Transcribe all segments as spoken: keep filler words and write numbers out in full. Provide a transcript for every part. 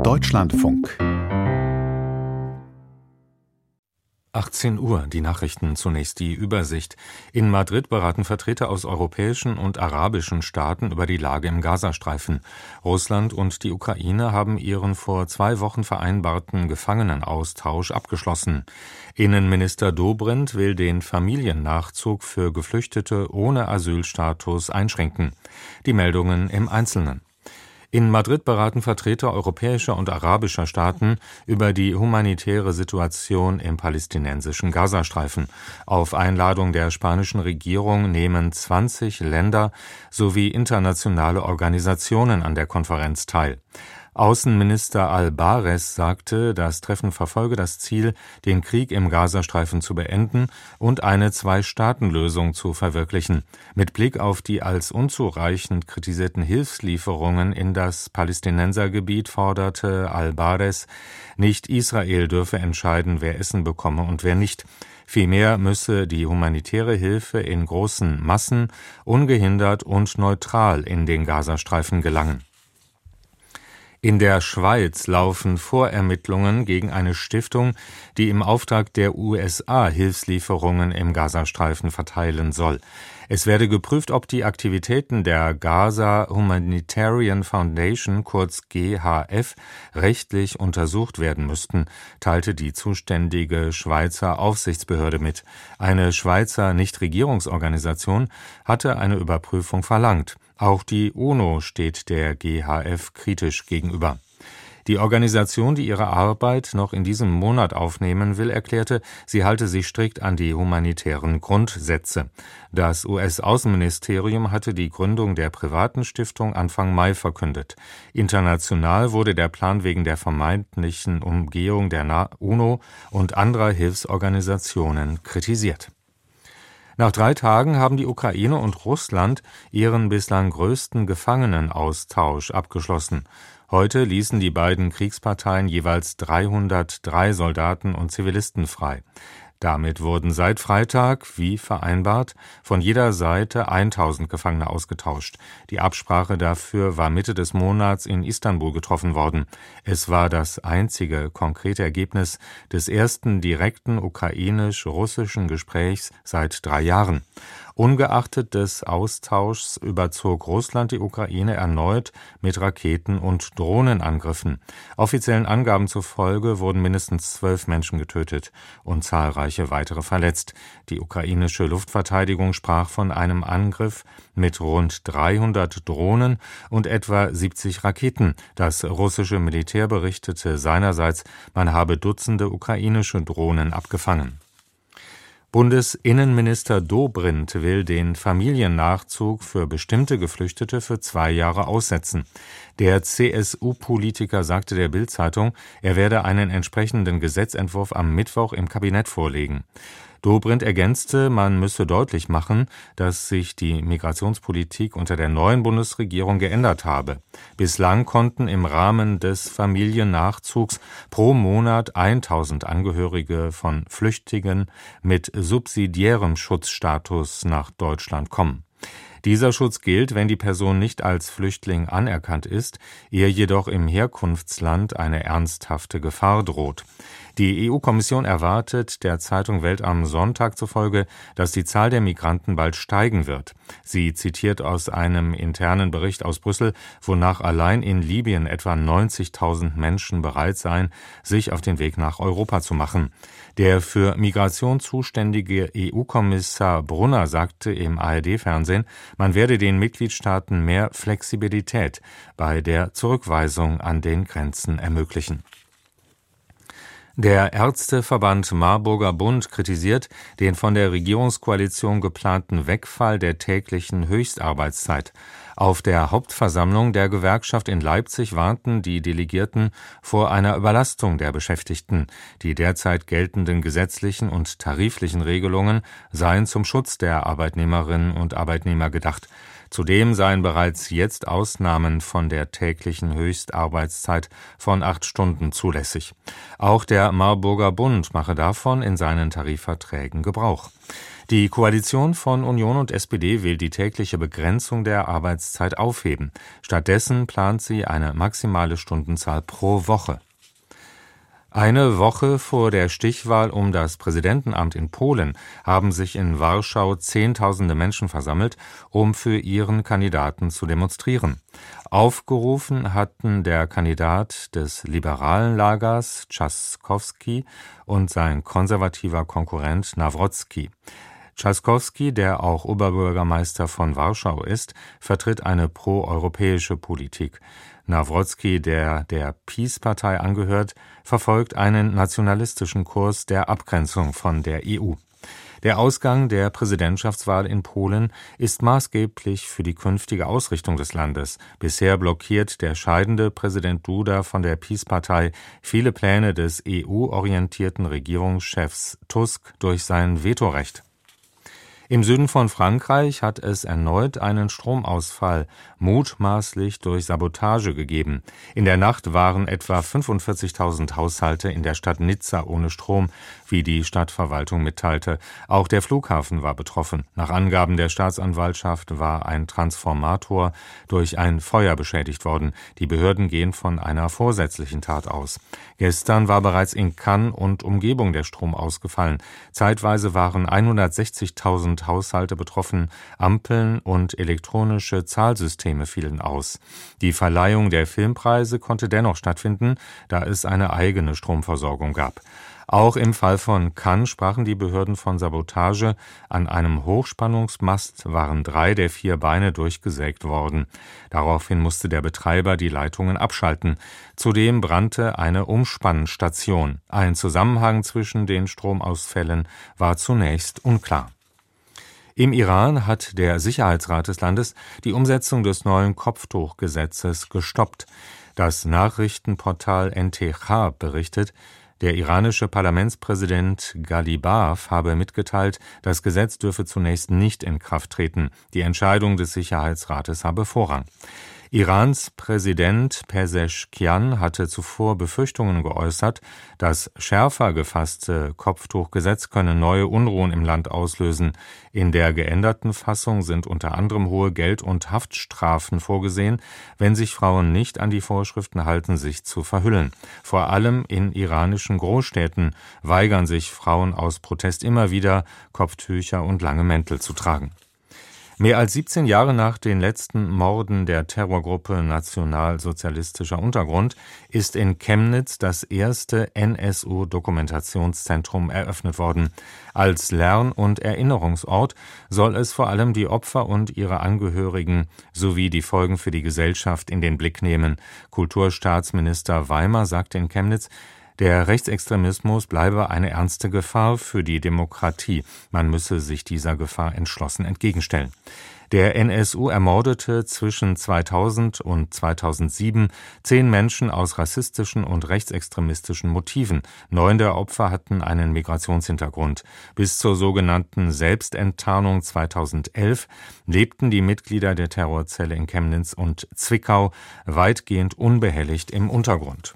Deutschlandfunk. achtzehn Uhr, die Nachrichten, zunächst die Übersicht. In Madrid beraten Vertreter aus europäischen und arabischen Staaten über die Lage im Gazastreifen. Russland und die Ukraine haben ihren vor zwei Wochen vereinbarten Gefangenenaustausch abgeschlossen. Innenminister Dobrindt will den Familiennachzug für Geflüchtete ohne Asylstatus einschränken. Die Meldungen im Einzelnen. In Madrid beraten Vertreter europäischer und arabischer Staaten über die humanitäre Situation im palästinensischen Gazastreifen. Auf Einladung der spanischen Regierung nehmen zwanzig Länder sowie internationale Organisationen an der Konferenz teil. Außenminister Albares sagte, das Treffen verfolge das Ziel, den Krieg im Gazastreifen zu beenden und eine Zwei-Staaten-Lösung zu verwirklichen. Mit Blick auf die als unzureichend kritisierten Hilfslieferungen in das Palästinensergebiet forderte Albares, nicht Israel dürfe entscheiden, wer Essen bekomme und wer nicht. Vielmehr müsse die humanitäre Hilfe in großen Massen, ungehindert und neutral in den Gazastreifen gelangen. In der Schweiz laufen Vorermittlungen gegen eine Stiftung, die im Auftrag der U S A Hilfslieferungen im Gazastreifen verteilen soll. Es werde geprüft, ob die Aktivitäten der Gaza Humanitarian Foundation, kurz G H F, rechtlich untersucht werden müssten, teilte die zuständige Schweizer Aufsichtsbehörde mit. Eine Schweizer Nichtregierungsorganisation hatte eine Überprüfung verlangt. Auch die UNO steht der G H F kritisch gegenüber. Die Organisation, die ihre Arbeit noch in diesem Monat aufnehmen will, erklärte, sie halte sich strikt an die humanitären Grundsätze. Das U S-Außenministerium hatte die Gründung der privaten Stiftung Anfang Mai verkündet. International wurde der Plan wegen der vermeintlichen Umgehung der UNO und anderer Hilfsorganisationen kritisiert. Nach drei Tagen haben die Ukraine und Russland ihren bislang größten Gefangenenaustausch abgeschlossen. Heute ließen die beiden Kriegsparteien jeweils dreihundertdrei Soldaten und Zivilisten frei. Damit wurden seit Freitag, wie vereinbart, von jeder Seite tausend Gefangene ausgetauscht. Die Absprache dafür war Mitte des Monats in Istanbul getroffen worden. Es war das einzige konkrete Ergebnis des ersten direkten ukrainisch-russischen Gesprächs seit drei Jahren. Ungeachtet des Austauschs überzog Russland die Ukraine erneut mit Raketen- und Drohnenangriffen. Offiziellen Angaben zufolge wurden mindestens zwölf Menschen getötet und zahlreiche weitere verletzt. Die ukrainische Luftverteidigung sprach von einem Angriff mit rund dreihundert Drohnen und etwa siebzig Raketen. Das russische Militär berichtete seinerseits, man habe Dutzende ukrainische Drohnen abgefangen. Bundesinnenminister Dobrindt will den Familiennachzug für bestimmte Geflüchtete für zwei Jahre aussetzen. Der C S U-Politiker sagte der Bild-Zeitung, er werde einen entsprechenden Gesetzentwurf am Mittwoch im Kabinett vorlegen. Dobrindt ergänzte, man müsse deutlich machen, dass sich die Migrationspolitik unter der neuen Bundesregierung geändert habe. Bislang konnten im Rahmen des Familiennachzugs pro Monat tausend Angehörige von Flüchtlingen mit subsidiärem Schutzstatus nach Deutschland kommen. Dieser Schutz gilt, wenn die Person nicht als Flüchtling anerkannt ist, ihr jedoch im Herkunftsland eine ernsthafte Gefahr droht. Die E U-Kommission erwartet der Zeitung Welt am Sonntag zufolge, dass die Zahl der Migranten bald steigen wird. Sie zitiert aus einem internen Bericht aus Brüssel, wonach allein in Libyen etwa neunzigtausend Menschen bereit seien, sich auf den Weg nach Europa zu machen. Der für Migration zuständige E U-Kommissar Brunner sagte im A R D-Fernsehen, man werde den Mitgliedstaaten mehr Flexibilität bei der Zurückweisung an den Grenzen ermöglichen. Der Ärzteverband Marburger Bund kritisiert den von der Regierungskoalition geplanten Wegfall der täglichen Höchstarbeitszeit. Auf der Hauptversammlung der Gewerkschaft in Leipzig warnten die Delegierten vor einer Überlastung der Beschäftigten. Die derzeit geltenden gesetzlichen und tariflichen Regelungen seien zum Schutz der Arbeitnehmerinnen und Arbeitnehmer gedacht. Zudem seien bereits jetzt Ausnahmen von der täglichen Höchstarbeitszeit von acht Stunden zulässig. Auch der Marburger Bund mache davon in seinen Tarifverträgen Gebrauch. Die Koalition von Union und S P D will die tägliche Begrenzung der Arbeitszeit aufheben. Stattdessen plant sie eine maximale Stundenzahl pro Woche. Eine Woche vor der Stichwahl um das Präsidentenamt in Polen haben sich in Warschau Zehntausende Menschen versammelt, um für ihren Kandidaten zu demonstrieren. Aufgerufen hatten der Kandidat des liberalen Lagers Trzaskowski und sein konservativer Konkurrent Nawrocki. Trzaskowski, der auch Oberbürgermeister von Warschau ist, vertritt eine proeuropäische Politik. Nawrocki, der der PiS-Partei angehört, verfolgt einen nationalistischen Kurs der Abgrenzung von der E U. Der Ausgang der Präsidentschaftswahl in Polen ist maßgeblich für die künftige Ausrichtung des Landes. Bisher blockiert der scheidende Präsident Duda von der PiS-Partei viele Pläne des E U-orientierten Regierungschefs Tusk durch sein Vetorecht. Im Süden von Frankreich hat es erneut einen Stromausfall, mutmaßlich durch Sabotage, gegeben. In der Nacht waren etwa fünfundvierzigtausend Haushalte in der Stadt Nizza ohne Strom, wie die Stadtverwaltung mitteilte. Auch der Flughafen war betroffen. Nach Angaben der Staatsanwaltschaft war ein Transformator durch ein Feuer beschädigt worden. Die Behörden gehen von einer vorsätzlichen Tat aus. Gestern war bereits in Cannes und Umgebung der Strom ausgefallen. Zeitweise waren hundertsechzigtausend Haushalte betroffen, Ampeln und elektronische Zahlsysteme fielen aus. Die Verleihung der Filmpreise konnte dennoch stattfinden, da es eine eigene Stromversorgung gab. Auch im Fall von Cannes sprachen die Behörden von Sabotage. An einem Hochspannungsmast waren drei der vier Beine durchgesägt worden. Daraufhin musste der Betreiber die Leitungen abschalten. Zudem brannte eine Umspannstation. Ein Zusammenhang zwischen den Stromausfällen war zunächst unklar. Im Iran hat der Sicherheitsrat des Landes die Umsetzung des neuen Kopftuchgesetzes gestoppt. Das Nachrichtenportal N T H berichtet, der iranische Parlamentspräsident Ghalibaf habe mitgeteilt, das Gesetz dürfe zunächst nicht in Kraft treten. Die Entscheidung des Sicherheitsrates habe Vorrang. Irans Präsident Pezeshkian hatte zuvor Befürchtungen geäußert, das schärfer gefasste Kopftuchgesetz könne neue Unruhen im Land auslösen. In der geänderten Fassung sind unter anderem hohe Geld- und Haftstrafen vorgesehen, wenn sich Frauen nicht an die Vorschriften halten, sich zu verhüllen. Vor allem in iranischen Großstädten weigern sich Frauen aus Protest immer wieder, Kopftücher und lange Mäntel zu tragen. Mehr als siebzehn Jahre nach den letzten Morden der Terrorgruppe Nationalsozialistischer Untergrund ist in Chemnitz das erste N S U-Dokumentationszentrum eröffnet worden. Als Lern- und Erinnerungsort soll es vor allem die Opfer und ihre Angehörigen sowie die Folgen für die Gesellschaft in den Blick nehmen. Kulturstaatsminister Weimer sagte in Chemnitz, der Rechtsextremismus bleibe eine ernste Gefahr für die Demokratie. Man müsse sich dieser Gefahr entschlossen entgegenstellen. Der N S U ermordete zwischen zweitausend und zweitausendsieben zehn Menschen aus rassistischen und rechtsextremistischen Motiven. Neun der Opfer hatten einen Migrationshintergrund. Bis zur sogenannten Selbstenttarnung zweitausendelf lebten die Mitglieder der Terrorzelle in Chemnitz und Zwickau weitgehend unbehelligt im Untergrund.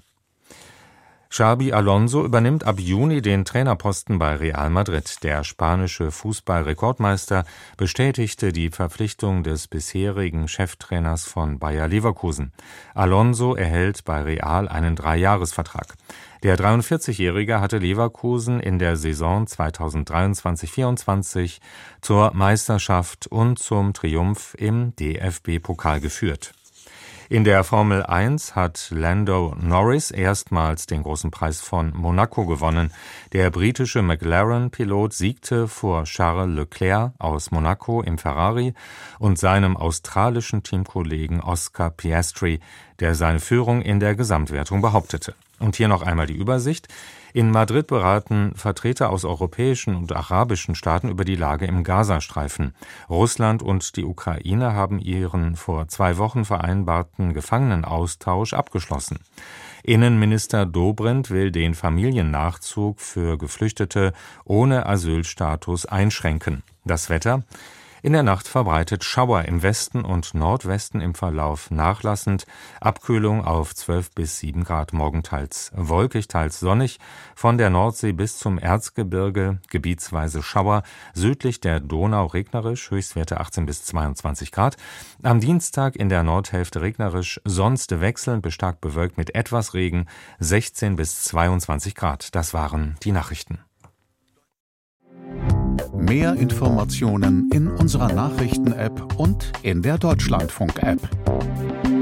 Xabi Alonso übernimmt ab Juni den Trainerposten bei Real Madrid. Der spanische Fußball-Rekordmeister bestätigte die Verpflichtung des bisherigen Cheftrainers von Bayer Leverkusen. Alonso erhält bei Real einen Dreijahresvertrag. Der dreiundvierzigjährige hatte Leverkusen in der Saison zweitausenddreiundzwanzig vierundzwanzig zur Meisterschaft und zum Triumph im D F B-Pokal geführt. In der Formel eins hat Lando Norris erstmals den großen Preis von Monaco gewonnen. Der britische McLaren-Pilot siegte vor Charles Leclerc aus Monaco im Ferrari und seinem australischen Teamkollegen Oscar Piastri, der seine Führung in der Gesamtwertung behauptete. Und hier noch einmal die Übersicht. In Madrid beraten Vertreter aus europäischen und arabischen Staaten über die Lage im Gazastreifen. Russland und die Ukraine haben ihren vor zwei Wochen vereinbarten Gefangenenaustausch abgeschlossen. Innenminister Dobrindt will den Familiennachzug für Geflüchtete ohne Asylstatus einschränken. Das Wetter: In der Nacht verbreitet Schauer im Westen und Nordwesten, im Verlauf nachlassend. Abkühlung auf zwölf bis sieben Grad, morgen teils wolkig, teils sonnig. Von der Nordsee bis zum Erzgebirge gebietsweise Schauer. Südlich der Donau regnerisch, Höchstwerte achtzehn bis zweiundzwanzig Grad. Am Dienstag in der Nordhälfte regnerisch, sonst wechselnd bis stark bewölkt mit etwas Regen, sechzehn bis zweiundzwanzig Grad. Das waren die Nachrichten. Mehr Informationen in unserer Nachrichten-App und in der Deutschlandfunk-App.